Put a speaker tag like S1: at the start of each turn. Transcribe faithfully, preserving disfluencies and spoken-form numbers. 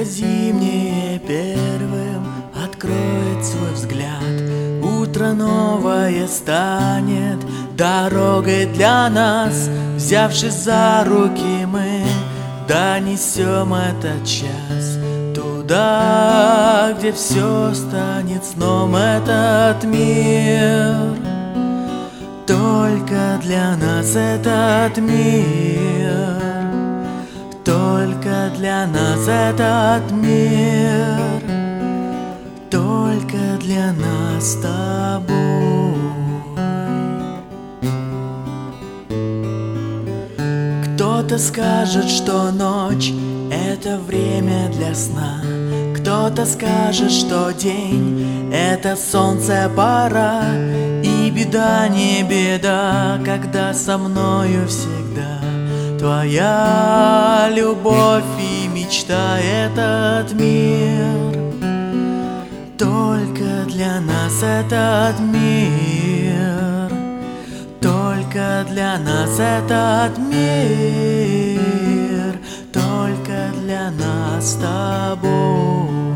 S1: зимнее первым откроет свой взгляд. Утро новое станет дорогой для нас. Взявшись за руки, мы донесем этот час туда, где все станет сном. Этот мир только для нас, этот мир только для нас, этот мир только для нас с тобой. Кто-то скажет, что ночь — это время для сна. Кто-то скажет, что день — это солнце пора. И беда не беда, когда со мною всегда твоя любовь и мечта. Этот мир только для нас, этот мир только для нас, этот мир только для нас с тобой.